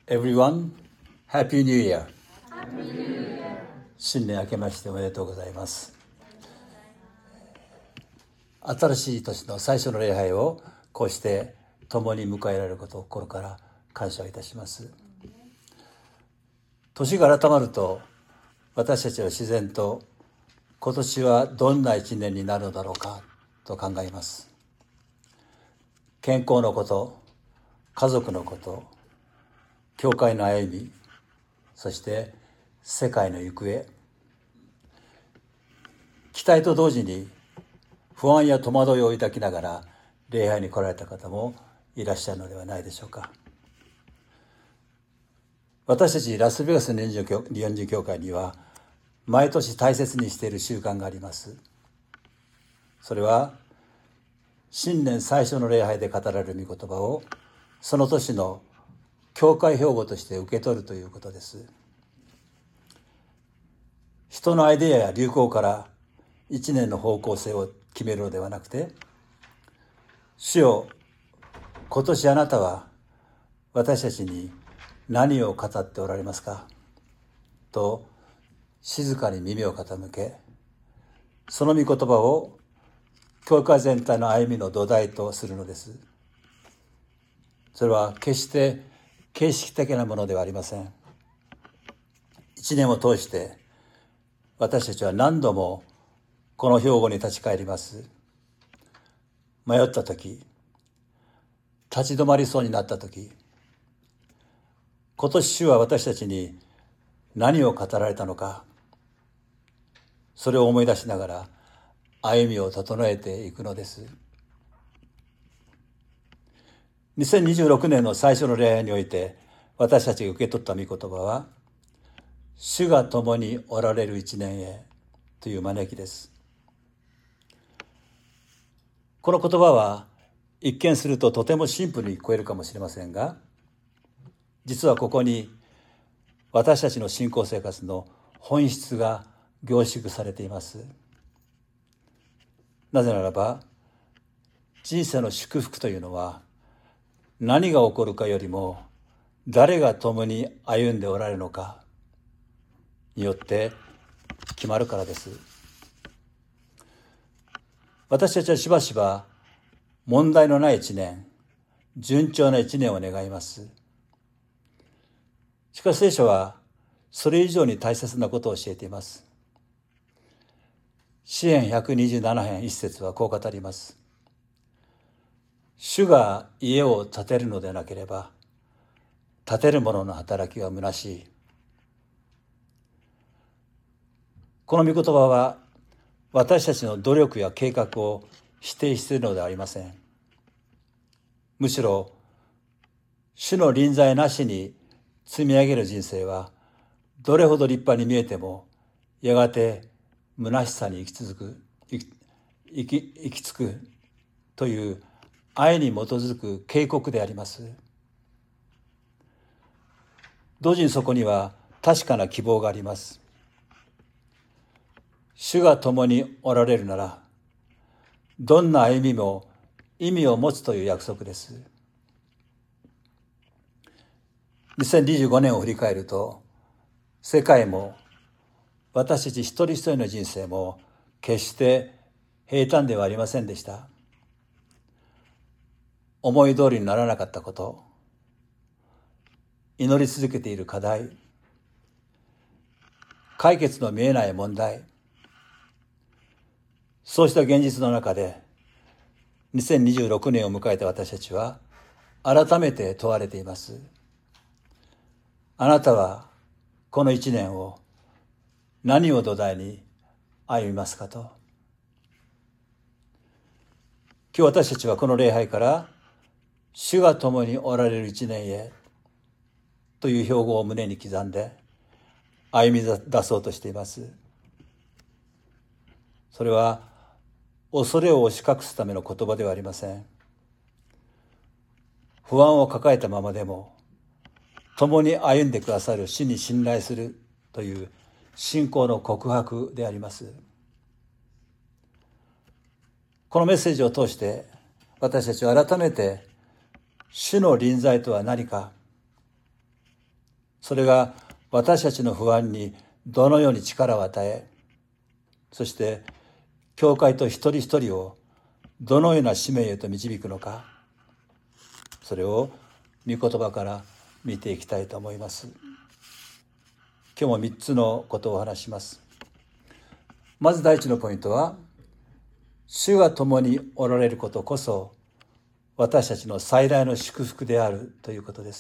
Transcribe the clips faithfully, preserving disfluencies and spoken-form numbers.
Everyone, Happy New Year! 新年明けましておめでとうございます。新しい年の最初の礼拝をこうして共に迎えられることを心から感謝いたします。年が改まると私たちは自然と今年はどんな一年になるのだろうかと考えます。健康のこと、家族のこと、教会の歩み、そして世界の行方、期待と同時に不安や戸惑いを抱きながら礼拝に来られた方もいらっしゃるのではないでしょうか。私たちラスベガスの日本人教会には毎年大切にしている習慣があります。それは新年最初の礼拝で語られる御言葉をその年の教会標語として受け取るということです。人のアイデアや流行から一年の方向性を決めるのではなくて、主よ、今年あなたは私たちに何を語っておられますかと静かに耳を傾け、その御言葉を教会全体の歩みの土台とするのです。それは決して形式的なものではありません。一年を通して私たちは何度もこの標語に立ち返ります。迷った時、立ち止まりそうになった時、今年主は私たちに何を語られたのか、それを思い出しながら歩みを整えていくのです。にせんにじゅうろくねんの最初の礼拝において私たちが受け取った御言葉は、主が共におられる一年へという招きです。この言葉は一見するととてもシンプルに聞こえるかもしれませんが、実はここに私たちの信仰生活の本質が凝縮されています。なぜならば、人生の祝福というのは何が起こるかよりも誰が共に歩んでおられるのかによって決まるからです。私たちはしばしば問題のない一年、順調な一年を願います。しかし聖書はそれ以上に大切なことを教えています。詩編ひゃくにじゅうなな編一節はこう語ります。主が家を建てるのでなければ、建てる者の働きは虚しい。この御言葉は私たちの努力や計画を否定するのではありません。むしろ主の臨在なしに積み上げる人生はどれほど立派に見えてもやがて虚しさに行き続く行き、行き、行き着くという愛に基づく警告であります。同時にそこには確かな希望があります。主が共におられるなら、どんな歩みも意味を持つという約束です。にせんにじゅうごねんを振り返ると、世界も私たち一人一人の人生も決して平坦ではありませんでした。思い通りにならなかったこと、祈り続けている課題、解決の見えない問題、そうした現実の中でにせんにじゅうろくねんを迎えた私たちは改めて問われています。あなたはこの一年を何を土台に歩みますかと。今日私たちはこの礼拝から主が共におられる一年へという標語を胸に刻んで歩み出そうとしています。それは恐れを押し隠すための言葉ではありません。不安を抱えたままでも共に歩んでくださる主に信頼するという信仰の告白であります。このメッセージを通して私たちは改めて主の臨在とは何か、 それが私たちの不安にどのように力を与え、そして教会と一人一人をどのような使命へと導くのか、それを御言葉から見ていきたいと思います。今日もみっつのことをお話します。まず第一のポイントは、主が共におられることこそ私たちの最大の祝福であるということです。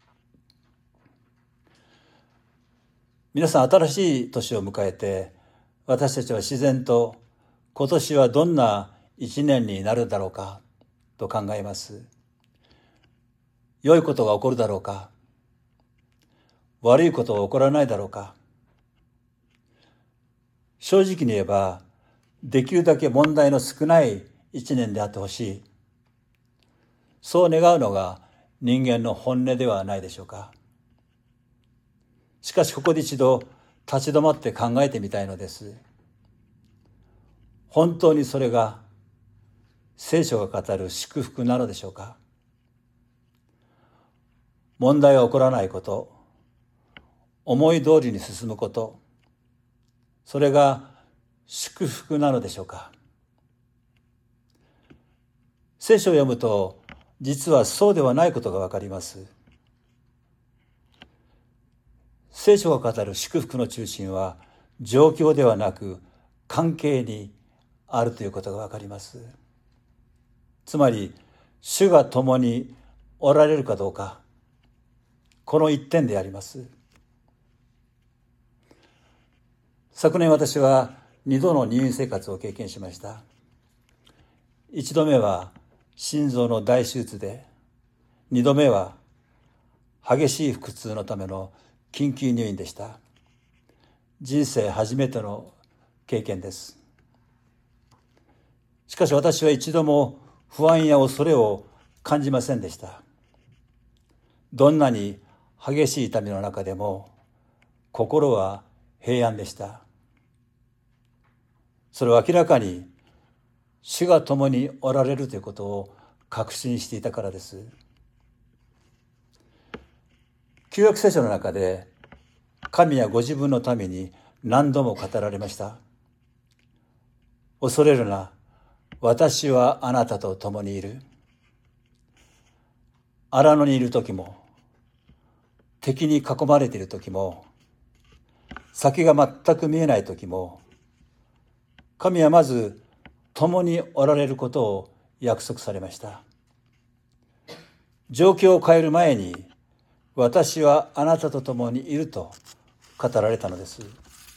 皆さん、新しい年を迎えて、私たちは自然と今年はどんな一年になるだろうかと考えます。良いことが起こるだろうか、悪いことが起こらないだろうか。正直に言えば、できるだけ問題の少ない一年であってほしい。そう願うのが人間の本音ではないでしょうか。しかしここで一度立ち止まって考えてみたいのです。本当にそれが聖書が語る祝福なのでしょうか。問題が起こらないこと、思い通りに進むこと、それが祝福なのでしょうか。聖書を読むと、実はそうではないことがわかります。聖書が語る祝福の中心は、状況ではなく関係にあるということがわかります。つまり、主が共におられるかどうか、この一点であります。昨年私は二度の入院生活を経験しました。一度目は心臓の大手術で、二度目は激しい腹痛のための緊急入院でした。人生初めての経験です。しかし私は一度も不安や恐れを感じませんでした。どんなに激しい痛みの中でも心は平安でした。それは明らかに主が共におられるということを確信していたからです。旧約聖書の中で神やご自分のために何度も語られました。恐れるな、私はあなたと共にいる。荒野にいる時も、敵に囲まれている時も、先が全く見えない時も、神はまず共におられることを約束されました。状況を変える前に、私はあなたと共にいると語られたのです。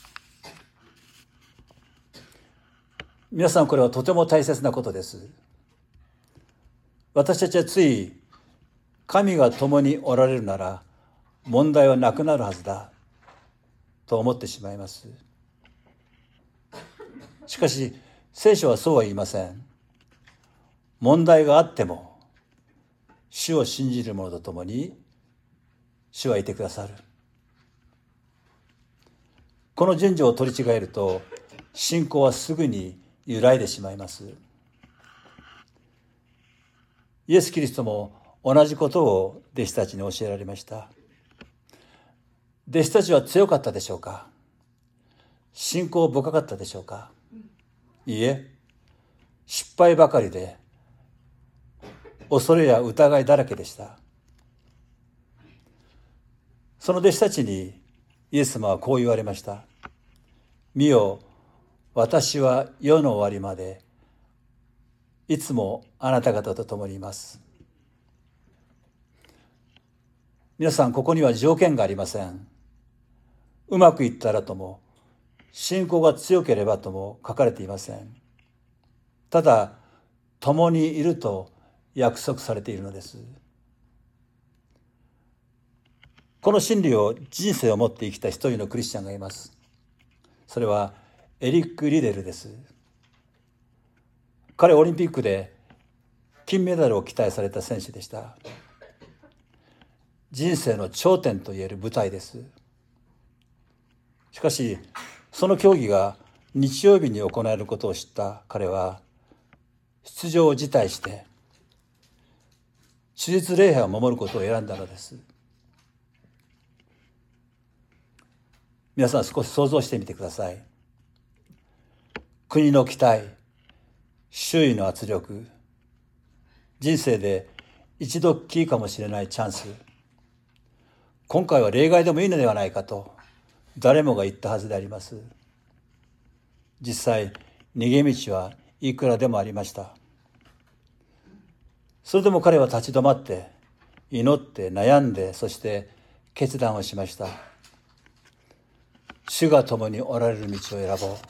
皆さん、これはとても大切なことです。私たちはつい、神が共におられるなら問題はなくなるはずだと思ってしまいます。しかし聖書はそうは言いません。問題があっても主を信じる者と共に主はいてくださる。この順序を取り違えると信仰はすぐに揺らいでしまいます。イエス・キリストも同じことを弟子たちに教えられました。弟子たちは強かったでしょうか？信仰深かったでしょうか？いいえ、失敗ばかりで恐れや疑いだらけでした。その弟子たちにイエス様はこう言われました。見よ、私は世の終わりまでいつもあなた方と共にいます。皆さん、ここには条件がありません。うまくいったらとも、信仰が強ければとも書かれていません。ただ、共にいると約束されているのです。この真理を人生を持って生きた一人のクリスチャンがいます。それはエリック・リデルです。彼はオリンピックで金メダルを期待された選手でした。人生の頂点といえる舞台です。しかし、その競技が日曜日に行われることを知った彼は、出場を辞退して、手術礼拝を守ることを選んだのです。 皆さん少し想像してみてください。国の期待、周囲の圧力、人生で一度きりかもしれないチャンス、今回は例外でもいいのではないかと誰もが言ったはずであります。実際逃げ道はいくらでもありました。それでも彼は立ち止まって祈って悩んで、そして決断をしました。主が共におられる道を選ぼう。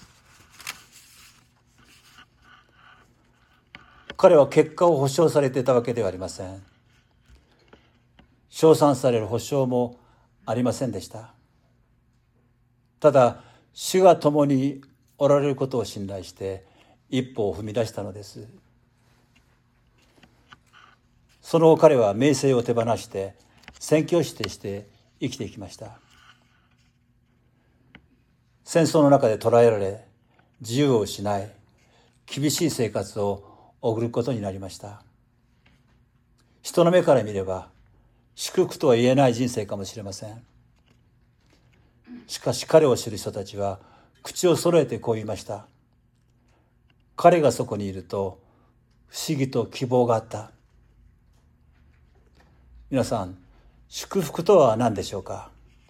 彼は結果を保証されていたわけではありません。称賛される保証もありませんでした。ただ主が共におられることを信頼して一歩を踏み出したのです。その後彼は名声を手放して宣教師として生きていきました。戦争の中で捕らえられ、自由を失い、厳しい生活を送ることになりました。人の目から見れば祝福とは言えない人生かもしれません。しかし彼を知る人たちは口を揃えてこう言いました。彼がそこにいると不思議と希望があった。皆さん、祝福とは何でしょうか。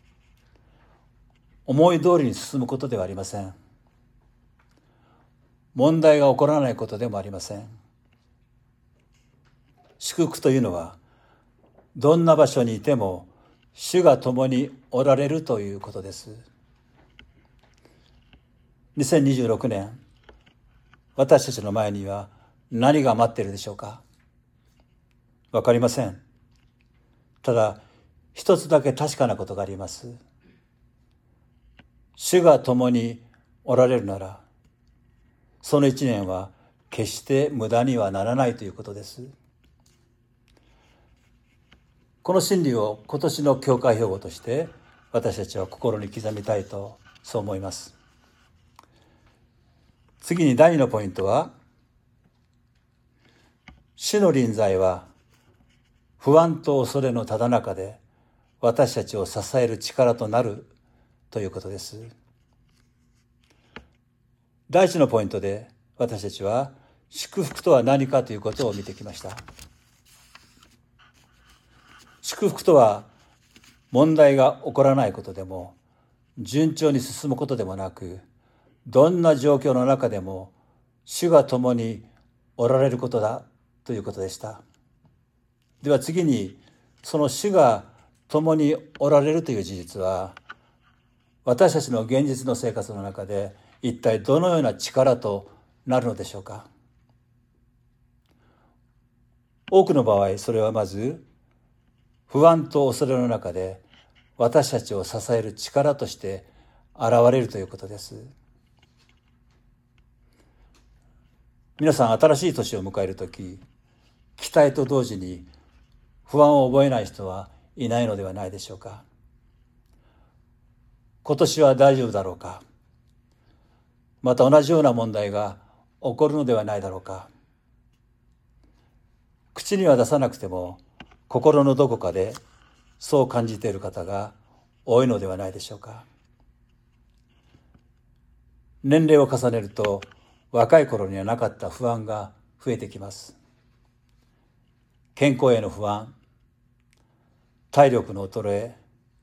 思い通りに進むことではありません。問題が起こらないことでもありません。祝福というのはどんな場所にいても主が共におられるということです。にせんにじゅうろくねん、私たちの前には何が待っているでしょうか。わかりません。ただ一つだけ確かなことがあります。主が共におられるなら、その一年は決して無駄にはならないということです。この真理を今年の教会標語として私たちは心に刻みたいとそう思います。次にだいにのポイントは、主の臨在は不安と恐れのただ中で私たちを支える力となるということです。だいいちのポイントで私たちは祝福とは何かということを見てきました。祝福とは問題が起こらないことでも順調に進むことでもなく、どんな状況の中でも主が共におられることだということでした。では次に、その主が共におられるという事実は私たちの現実の生活の中で一体どのような力となるのでしょうか。多くの場合、それはまず不安と恐れの中で私たちを支える力として現れるということです。皆さん、新しい年を迎えるとき、期待と同時に不安を覚えない人はいないのではないでしょうか。今年は大丈夫だろうか。また同じような問題が起こるのではないだろうか。口には出さなくても心のどこかでそう感じている方が多いのではないでしょうか。年齢を重ねると若い頃にはなかった不安が増えてきます。健康への不安、体力の衰え、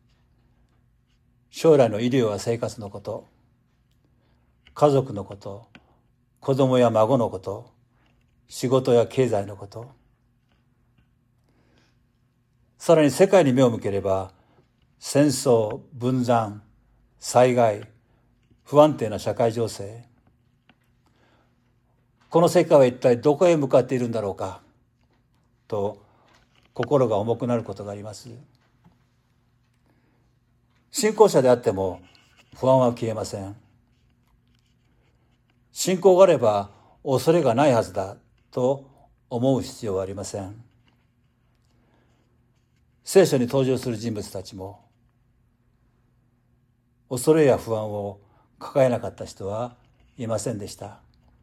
将来の医療や生活のこと、家族のこと、子供や孫のこと、仕事や経済のこと、さらに世界に目を向ければ、戦争、分断、災害、不安定な社会情勢、この世界は一体どこへ向かっているんだろうかと心が重くなることがあります。信仰者であっても不安は消えません。信仰があれば恐れがないはずだと思う必要はありません。聖書に登場する人物たちも恐れや不安を抱えなかった人はいませんでした。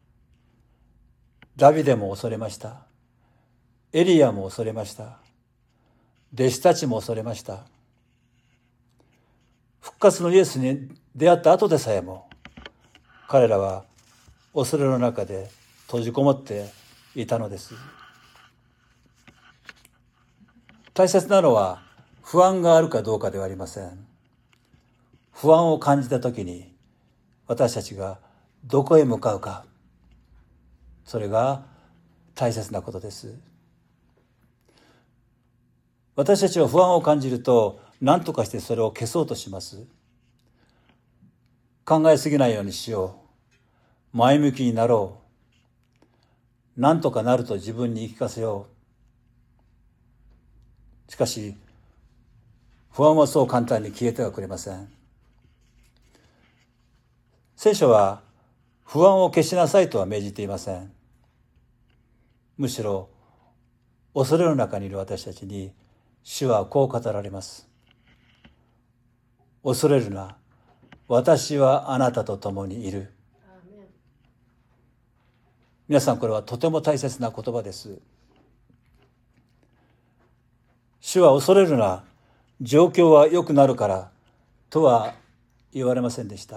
ダビデも恐れました。エリアも恐れました。弟子たちも恐れました。 復活のイエスに出会った後でさえも、彼らは恐れの中で閉じこもっていたのです。大切なのは不安があるかどうかではありません。不安を感じたときに私たちがどこへ向かうか、それが大切なことです。私たちは不安を感じると何とかしてそれを消そうとします。考えすぎないようにしよう、前向きになろう、何とかなると自分に言い聞かせよう。しかし不安はそう簡単に消えてはくれません。聖書は不安を消しなさいとは命じていません。むしろ恐れの中にいる私たちに主はこう語られます。恐れるな、私はあなたと共にいる。皆さん、これはとても大切な言葉です。主は恐れるな、状況は良くなるからとは言われませんでした。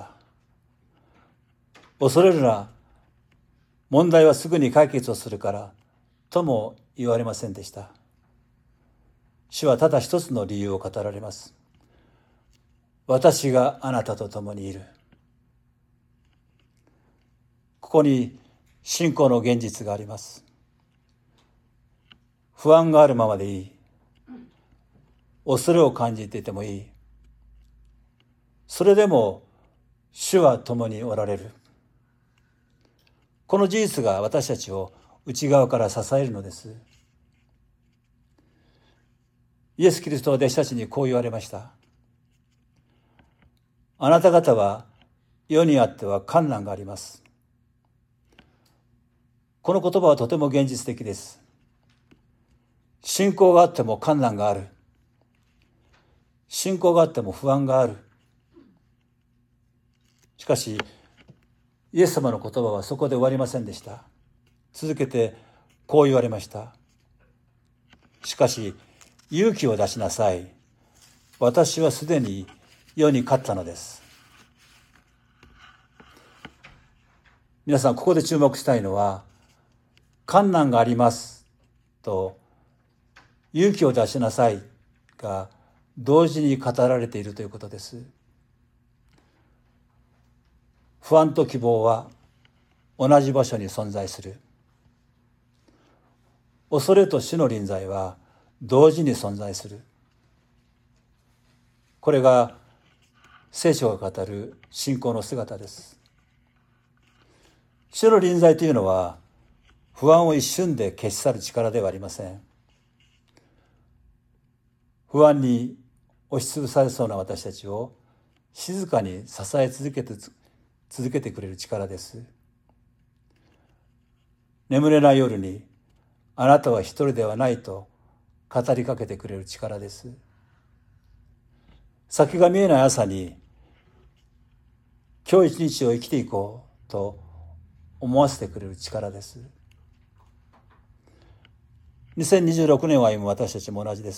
恐れるな、問題はすぐに解決をするからとも言われませんでした。主はただ一つの理由を語られます。私があなたと共にいる。ここに信仰の現実があります。不安があるままでいい。恐れを感じていてもいい。それでも主は共におられる。この事実が私たちを内側から支えるのです。イエス・キリストは弟子たちにこう言われました。あなた方は世にあっては困難があります。この言葉はとても現実的です。信仰があっても困難がある。信仰があっても不安がある。しかしイエス様の言葉はそこで終わりませんでした。続けてこう言われました。しかし勇気を出しなさい。私はすでに世に勝ったのです。皆さん、ここで注目したいのは、困難がありますと勇気を出しなさいが同時に語られているということです。不安と希望は同じ場所に存在する。恐れと死の臨在は同時に存在する。これが聖書が語る信仰の姿です。死の臨在というのは不安を一瞬で消し去る力ではありません。不安に押しつぶされそうな私たちを静かに支え続けて続けてくれる力です。眠れない夜にあなたは一人ではないと語りかけてくれる力です。先が見えない朝に今日一日を生きていこうと思わせてくれる力です。にせんにじゅうろくねんを歩む私たちも同じです。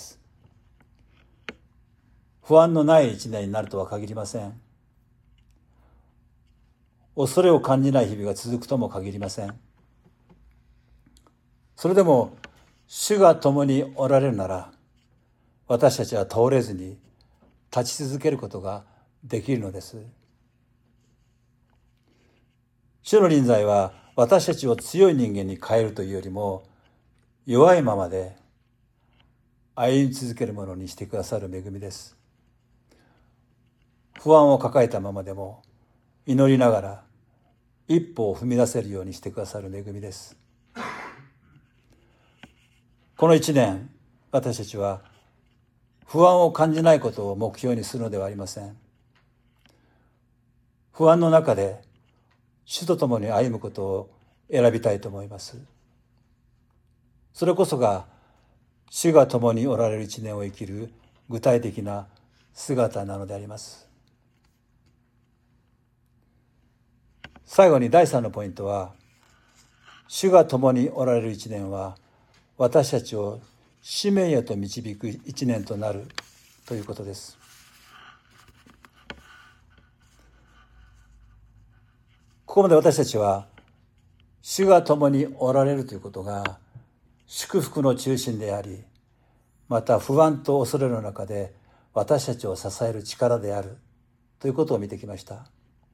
不安のない一年になるとは限りません。恐れを感じない日々が続くとも限りません。それでも主が共におられるなら、私たちは倒れずに立ち続けることができるのです。主の臨在は私たちを強い人間に変えるというよりも、弱いままで歩み続けるものにしてくださる恵みです。不安を抱えたままでも祈りながら一歩を踏み出せるようにしてくださる恵みです。この一年、私たちは不安を感じないことを目標にするのではありません。不安の中で主と共に歩むことを選びたいと思います。それこそが主が共におられる一年を生きる具体的な姿なのであります。最後にだいさんのポイントは、主が共におられる一年は私たちを使命へと導く一年となるということです。 ここまで私たちは主が共におられるということが祝福の中心であり、また不安と恐れの中で私たちを支える力であるということを見てきました。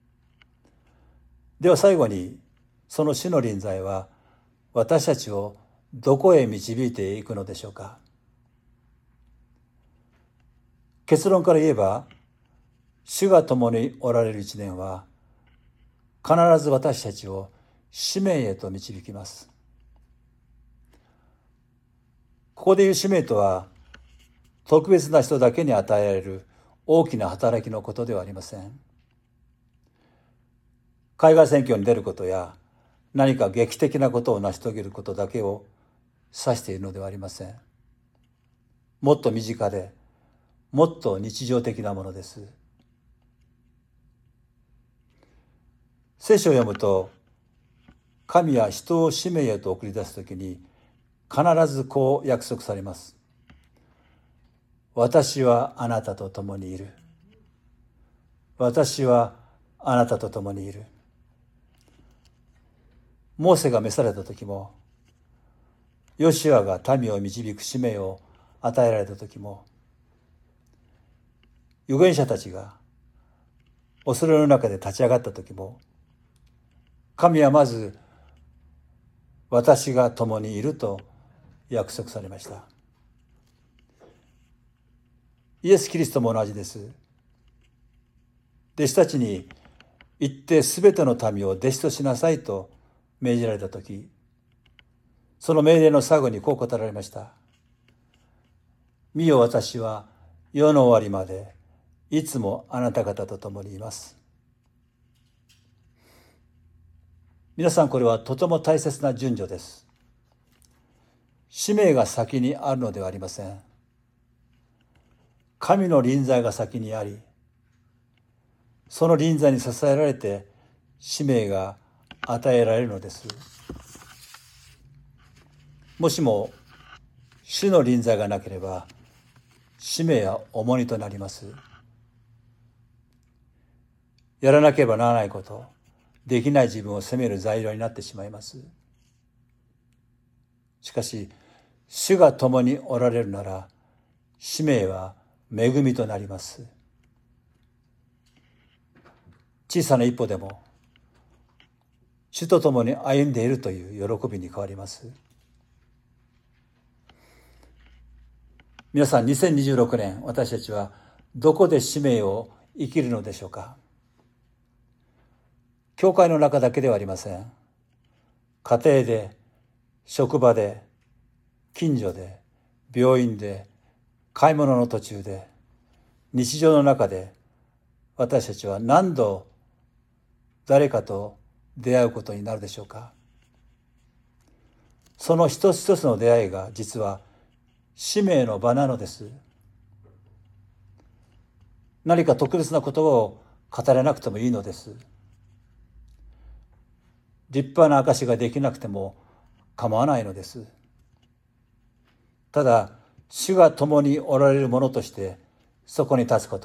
では最後に、その主の臨在は私たちをどこへ導いていくのでしょうか。結論から言えば、主が共におられる一年は必ず私たちを使命へと導きます。ここでいう使命とは、特別な人だけに与えられる大きな働きのことではありません。海外選挙に出ることや何か劇的なことを成し遂げることだけを指しているのではありません。もっと身近で、もっと日常的なものです。聖書を読むと、神は人を使命へと送り出すときに必ずこう約束されます。私はあなたと共にいる。私はあなたと共にいる。モーセが召された時も、ヨシュアが民を導く使命を与えられた時も、預言者たちが恐れの中で立ち上がった時も、神はまず私が共にいると約束されました。イエス・キリストも同じです。弟子たちに行ってすべての民を弟子としなさいと命じられたとき、その命令の最後にこう答えられました。見よ、私は世の終わりまでいつもあなた方と共にいます。皆さん、これはとても大切な順序です。使命が先にあるのではありません。神の臨在が先にあり、その臨在に支えられて使命が与えられるのです。もしも主の臨在がなければ、使命は重荷となります。やらなければならないこと、できない自分を責める材料になってしまいます。しかし、主が共におられるなら、使命は恵みとなります。小さな一歩でも、主と共に歩んでいるという喜びに変わります。皆さん、にせんにじゅうろくねん、私たちはどこで使命を生きるのでしょうか。教会の中だけではありません。家庭で、職場で、近所で、病院で、買い物の途中で、日常の中で、私たちは何度誰かと出会うことになるでしょうか。その一つ一つの出会いが実は使命の場なのです。何か特別な言葉を語れなくてもいいのです。立派な証しができなくても構わないのです。ただ、主が共におられるものとしてそこに立つこと。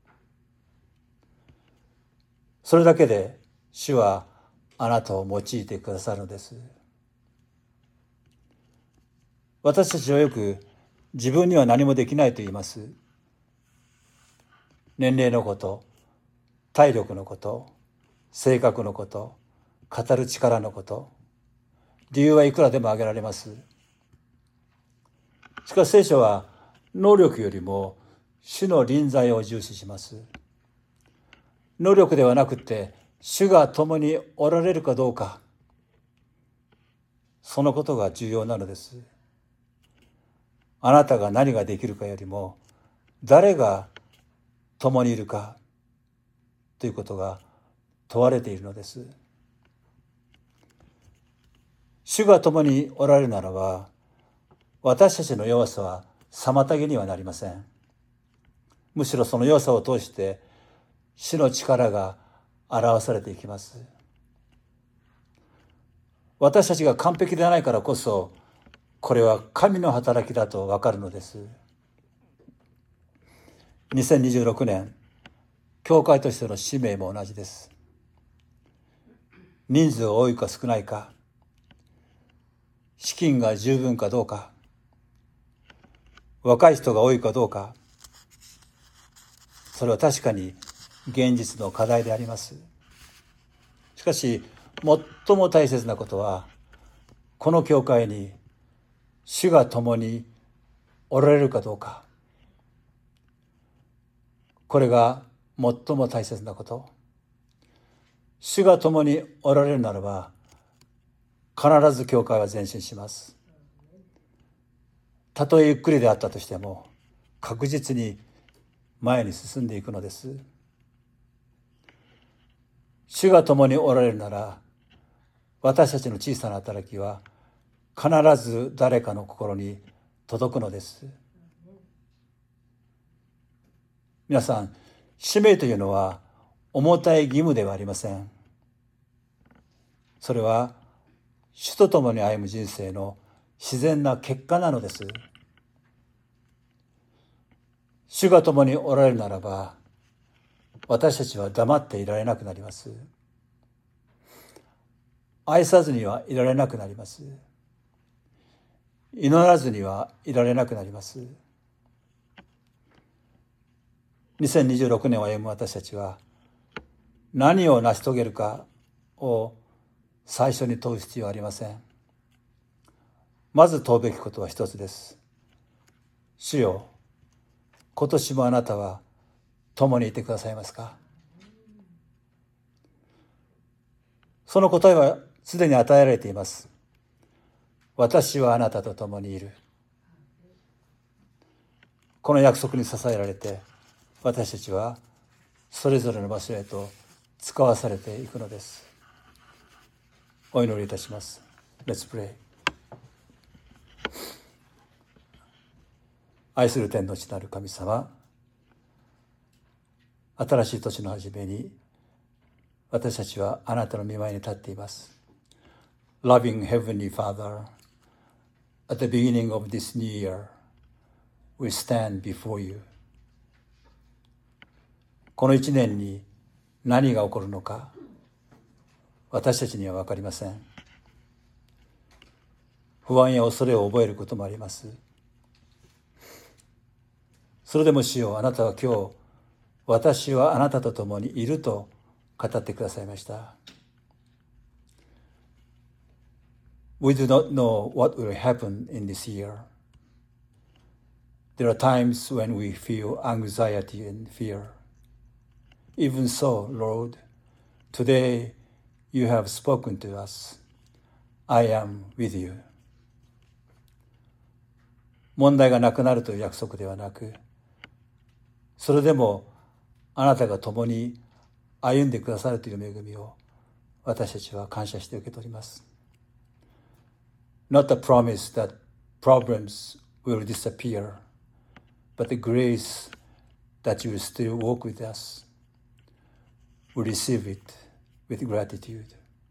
それだけで主はあなたを用いてくださるのです。私たちはよく自分には何もできないと言います。年齢のこと、体力のこと、性格のこと、語る力のこと、理由はいくらでも挙げられます。しかし聖書は能力よりも主の臨在を重視します。能力ではなくて主が共におられるかどうか、そのことが重要なのです。あなたが何ができるかよりも誰が共にいるかということが問われているのです。主が共におられるならば、私たちの弱さは妨げにはなりません。むしろその弱さを通して主の力が表されていきます。私たちが完璧でないからこそ、これは神の働きだとわかるのです。にせんにじゅうろくねん、教会としての使命も同じです。 人数が多いか少ないか、資金が十分かどうか、若い人が多いかどうか、それは確かに現実の課題であります。しかし最も大切なことは、この教会に主が共におられるかどうか、これが最も大切なこと。主が共におられるならば、必ず教会は前進します。たとえゆっくりであったとしても、確実に前に進んでいくのです。主が共におられるなら、私たちの小さな働きは必ず誰かの心に届くのです。皆さん、使命というのは重たい義務ではありません。それは主と共に歩む人生の自然な結果なのです。主が共におられるならば、私たちは黙っていられなくなります。愛さずにはいられなくなります。祈らずにはいられなくなります。にせんにじゅうろくねんを歩む私たちは、何を成し遂げるかを最初に問う必要はありません。まず問うべきことは一つです。主よ、今年もあなたは共にいてくださいますか？その答えはすでに与えられています。私はあなたと共にいる。この約束に支えられて、私たちはそれぞれの場所へと使わされていくのです。お祈りいたします。Let's pray。 愛する天の父なる神様、新しい年の初めに私たちはあなたの御前に立っています。Loving Heavenly Father, at the beginning of this new year, we stand before you. この一年に何が起こるのか、私たちには分かりません。不安や恐れを覚えることもあります。それでも主よ、あなたは今日、私はあなたと共にいると語ってくださいました。We do not know what will happen in this year. There are times when we feel anxiety and fear.Even so, Lord, today you have spoken to us. I am with you. 問題がなくなるという約束ではなく、それでもあなたが共に歩んでくださるという恵みを私たちは感謝して受け取ります。Not a promise that problems will disappear, but the grace that you will still walk with us.We receive it with gratitude.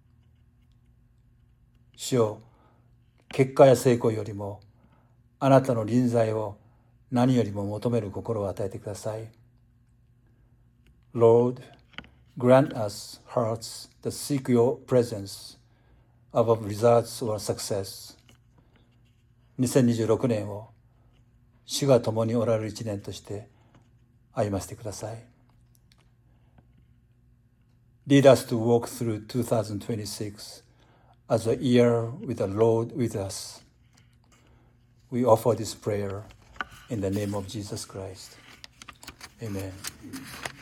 主よ、結果や成功よりもあなたの臨在を何よりも求める心を与えてください。Lord, grant us hearts that seek your presence above results or success. にせんにじゅうろくねんを主が共におられる一年として歩ませてください。Lead us to walk through twenty twenty-six as a year with the Lord with us. We offer this prayer in the name of Jesus Christ. Amen.